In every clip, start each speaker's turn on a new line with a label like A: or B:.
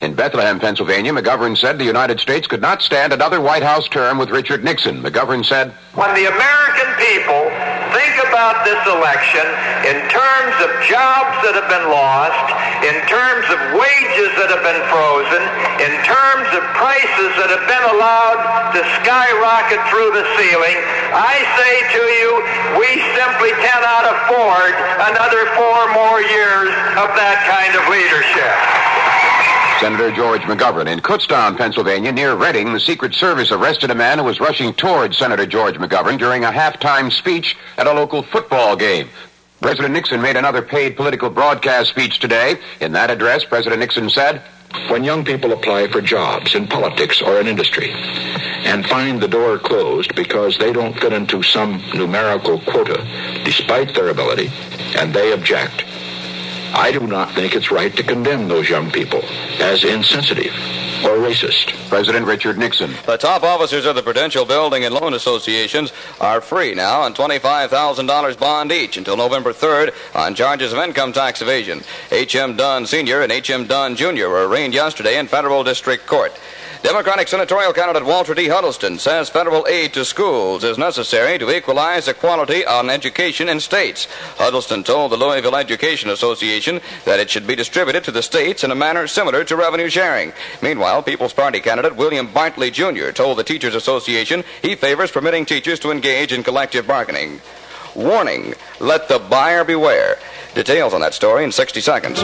A: In Bethlehem, Pennsylvania, McGovern said the United States could not stand another White House term with Richard Nixon. McGovern said,
B: "When the American people think about this election in terms of jobs that have been lost, in terms of wages that have been frozen, in terms of prices that have been allowed to skyrocket through the ceiling, I say to you, we simply cannot afford another 4 more years of that kind of leadership."
A: Senator George McGovern. In Kutztown, Pennsylvania, near Reading, the Secret Service arrested a man who was rushing towards Senator George McGovern during a halftime speech at a local football game. President Nixon made another paid political broadcast speech today. In that address, President Nixon said,
C: "When young people apply for jobs in politics or in industry and find the door closed because they don't fit into some numerical quota despite their ability, and they object, I do not think it's right to condemn those young people as insensitive or racist."
A: President Richard Nixon.
D: The top officers of the Prudential Building and Loan Associations are free now on $25,000 bond each until November 3rd on charges of income tax evasion. H.M. Dunn Sr. and H.M. Dunn Jr. were arraigned yesterday in federal district court. Democratic senatorial candidate Walter D. Huddleston says federal aid to schools is necessary to equalize equality on education in states. Huddleston told the Louisville Education Association that it should be distributed to the states in a manner similar to revenue sharing. Meanwhile, People's Party candidate William Bartley Jr. told the Teachers Association he favors permitting teachers to engage in collective bargaining. Warning, let the buyer beware. Details on that story in 60 seconds.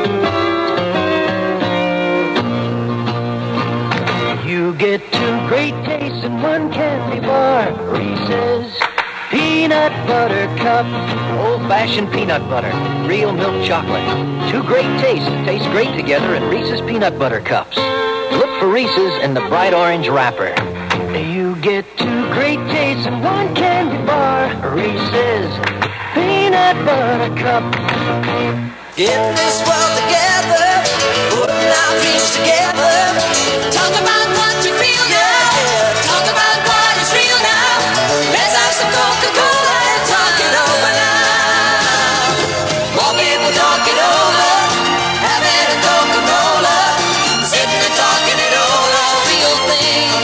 E: You get 2 great tastes in one candy bar. Reese's Peanut Butter Cup. Old-fashioned peanut butter. Real milk chocolate. 2 great tastes that taste great together in Reese's Peanut Butter Cups. Look for Reese's in the bright orange wrapper. You get 2 great tastes in one candy bar. Reese's Peanut Butter Cup.
F: Getting this world together, putting our dreams together. Talk about what you feel now. Talk about what is real now. Let's have some Coca-Cola and talk it over now. More people talk it over, having a Coca-Cola, sitting and talking it over, real thing.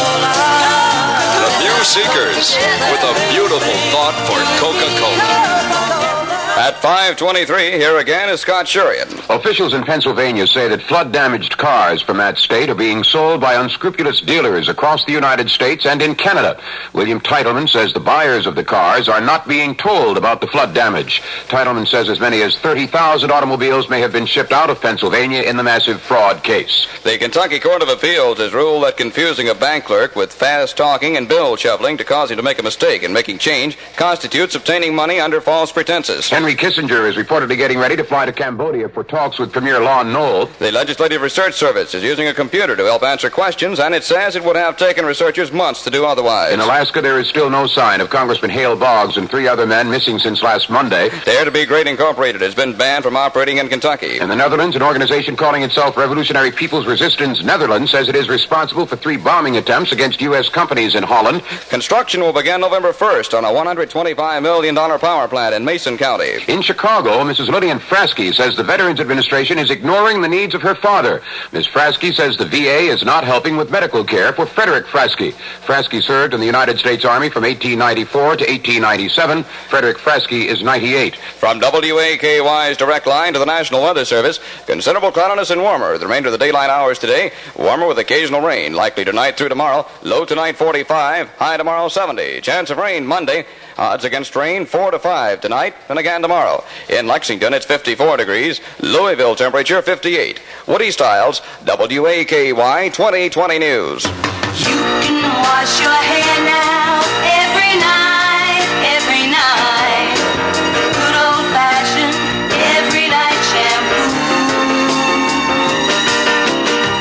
G: The View Seekers with a beautiful thought for Coca-Cola.
D: At 5:23, here again is Scott Shurian.
A: Officials in Pennsylvania say that flood-damaged cars from that state are being sold by unscrupulous dealers across the United States and in Canada. William Teitelman says the buyers of the cars are not being told about the flood damage. Teitelman says as many as 30,000 automobiles may have been shipped out of Pennsylvania in the massive fraud case.
D: The Kentucky Court of Appeals has ruled that confusing a bank clerk with fast talking and bill shuffling to cause him to make a mistake in making change constitutes obtaining money under false pretenses.
A: Henry Kissinger is reportedly getting ready to fly to Cambodia for talks with Premier Lon Nol.
D: The Legislative Research Service is using a computer to help answer questions, and it says it would have taken researchers months to do otherwise.
A: In Alaska, there is still no sign of Congressman Hale Boggs and 3 other men missing since last Monday.
D: Dare to Be Great Incorporated has been banned from operating in Kentucky.
A: In the Netherlands, an organization calling itself Revolutionary People's Resistance Netherlands says it is responsible for 3 bombing attempts against U.S. companies in Holland.
D: Construction will begin November 1st on a $125 million power plant in Mason County.
A: In Chicago, Mrs. Lillian Frasky says the Veterans Administration is ignoring the needs of her father. Ms. Frasky says the VA is not helping with medical care for Frederick Frasky. Frasky served in the United States Army from 1894 to 1897. Frederick Frasky is 98.
D: From WAKY's direct line to the National Weather Service, considerable cloudiness and warmer the remainder of the daylight hours today. Warmer with occasional rain, likely tonight through tomorrow. Low tonight 45, high tomorrow 70. Chance of rain Monday. Odds against rain 4 to 5 tonight and again tomorrow. In Lexington, it's 54 degrees. Louisville temperature 58. Woody Stiles, WAKY 2020 News.
F: You can wash your hair now every night, every night. Good old-fashioned every night shampoo.
H: Nobody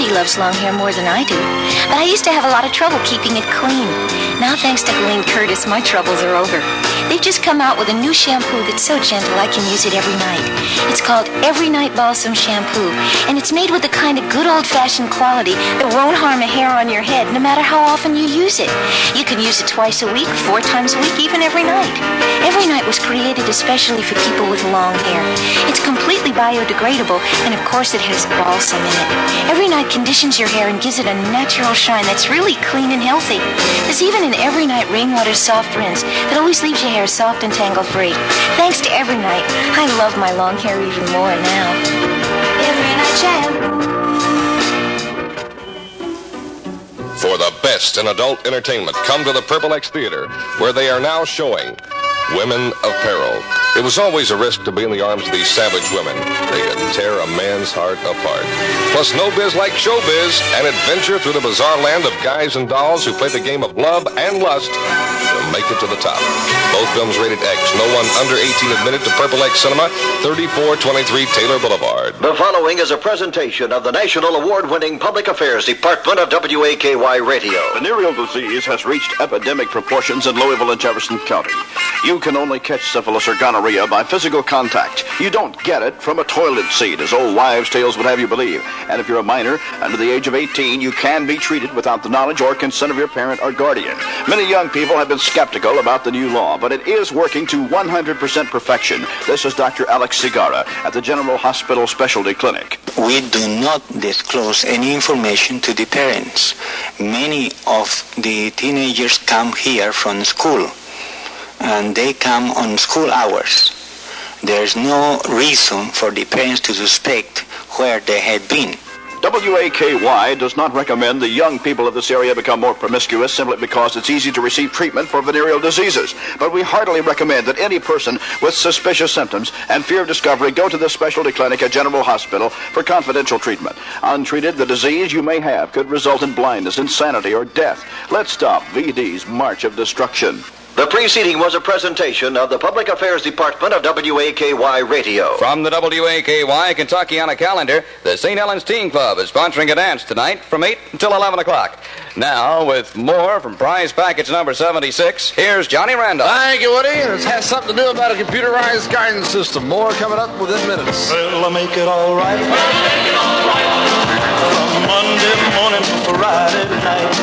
H: Nobody loves long hair more than I do. But I used to have a lot of trouble keeping it clean. Now, thanks to Helene Curtis, my troubles are over. They've just come out with a new shampoo that's so gentle I can use it every night. It's called Every Night Balsam Shampoo, and it's made with the kind of good old-fashioned quality that won't harm a hair on your head no matter how often you use it. You can use it twice a week, 4 times a week, even every night. Every Night was created especially for people with long hair. It's completely biodegradable, and of course it has balsam in it. Every Night conditions your hair and gives it a natural shine that's really clean and healthy. There's even an Every Night Rainwater Soft Rinse that always leaves your hair soft and tangle-free. Thanks to Every Night, I love my long hair even more now. Every Night Shampoo.
I: For the best in adult entertainment, come to the Purple X Theater, where they are now showing Women of Peril. It was always a risk to be in the arms of these savage women. They could tear a man's heart apart. Plus, no biz like showbiz, an adventure through the bizarre land of guys and dolls who play the game of love and lust to make it to the top. Both films rated X. No one under 18 admitted to Purple X Cinema, 3423 Taylor Boulevard.
J: The following is a presentation of the National Award-winning Public Affairs Department of WAKY Radio.
K: Venereal disease has reached epidemic proportions in Louisville and Jefferson County. You can only catch syphilis or gonorrhea by physical contact. You don't get it from a toilet seat, as old wives' tales would have you believe. And if you're a minor under the age of 18, you can be treated without the knowledge or consent of your parent or guardian. Many young people have been skeptical about the new law, but it is working to 100% perfection. This is Dr. Alex Segarra at the General Hospital Specialty Clinic.
L: We do not disclose any information to the parents. Many of the teenagers come here from school, and they come on school hours. There's no reason for the parents to suspect where they had been.
K: WAKY does not recommend the young people of this area become more promiscuous simply because it's easy to receive treatment for venereal diseases. But we heartily recommend that any person with suspicious symptoms and fear of discovery go to the specialty clinic at General Hospital for confidential treatment. Untreated, the disease you may have could result in blindness, insanity, or death. Let's stop VD's march of destruction.
J: The preceding was a presentation of the Public Affairs Department of WAKY Radio.
D: From the WAKY Kentuckiana calendar, the St. Helens Teen Club is sponsoring a dance tonight from 8 until 11 o'clock. Now, with more from prize package number 76, here's Johnny Randolph.
M: Thank you, Woody. It has something to do about a computerized guidance system. More coming up within minutes.
N: Well, I'll make it all right. From Monday morning to Friday night.